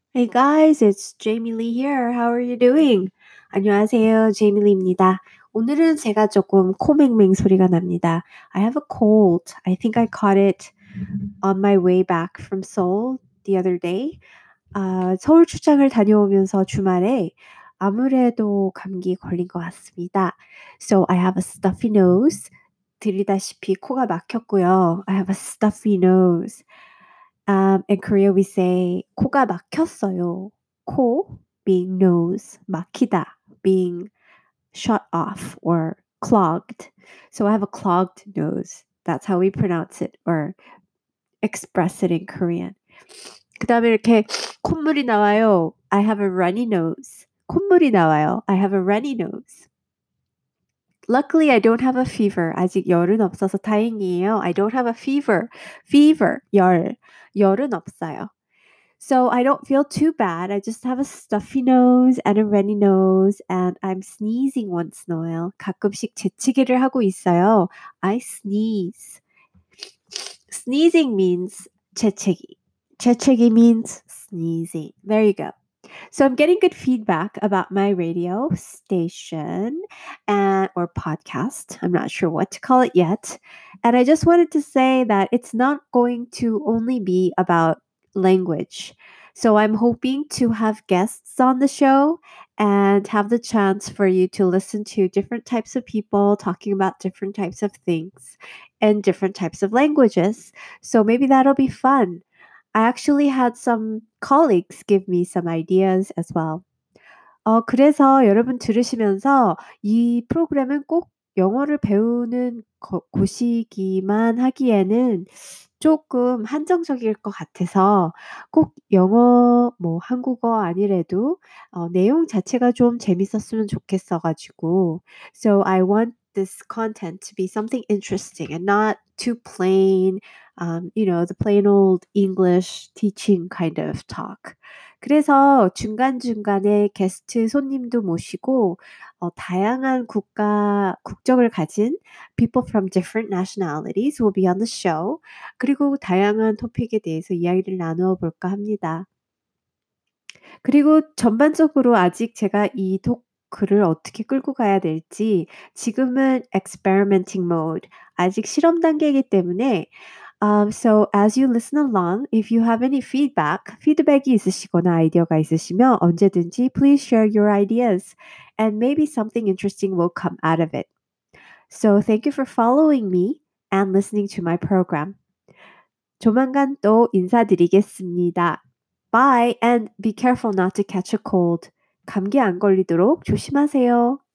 Hey guys, it's Jamie Lee here. How are you doing? 안녕하세요, Jamie Lee입니다. 오늘은 제가 조금 코맹맹 소리가 납니다. I have a cold. I think I caught it on my way back from Seoul the other day. 서울 출장을 다녀오면서 주말에 아무래도 감기 걸린 것 같습니다. So I have a stuffy nose. 들이다시피 코가 막혔고요. I have a stuffy nose. In Korea we say 코가 막혔어요. 코 being nose, 막히다 being shut off or clogged. So I have a clogged nose. That's how we pronounce it or express it in Korean. 그다음에 이렇게 콧물이 나와요. I have a runny nose. 콧물이 나와요. I have a runny nose. Luckily, I don't have a fever. 아직 열은 없어서 다행이에요. I don't have a fever. Fever, 열. 열은 없어요. So I don't feel too bad. I just have a stuffy nose and a runny nose and I'm sneezing once in a while. 가끔씩 재채기를 하고 있어요. I sneeze. Sneezing means 재채기. 재채기 means sneezing. There you go. So I'm getting good feedback about my radio station and or podcast. I'm not sure what to call it yet. And I just wanted to say that it's not going to only be about language. So I'm hoping to have guests on the show and have the chance for you to listen to different types of people talking about different types of things and different types of languages. So maybe that'll be fun. I actually had some colleagues give me some ideas as well. 그래서 여러분 들으시면서 이 프로그램은 꼭 영어를 배우는 곳이기만 하기에는 조금 한정적일 것 같아서 꼭 영어, 한국어 아니래도 내용 자체가 좀 재밌었으면 좋겠어 가지고 So I want this content to be something interesting and not too plain, the plain old English teaching kind of talk. 그래서 중간중간에 게스트 손님도 모시고 다양한 국적을 가진 people from different nationalities will be on the show. 그리고 다양한 토픽에 대해서 이야기를 나누어 볼까 합니다. 그리고 전반적으로 아직 제가 이 토크를 어떻게 끌고 가야 될지 지금은 experimenting mode, 아직 실험 단계이기 때문에 So as you listen along, if you have any feedback이 있으시거나 아이디어가 있으시면 언제든지 please share your ideas and maybe something interesting will come out of it. So thank you for following me and listening to my program. 조만간 또 인사드리겠습니다. Bye and be careful not to catch a cold. 감기 안 걸리도록 조심하세요.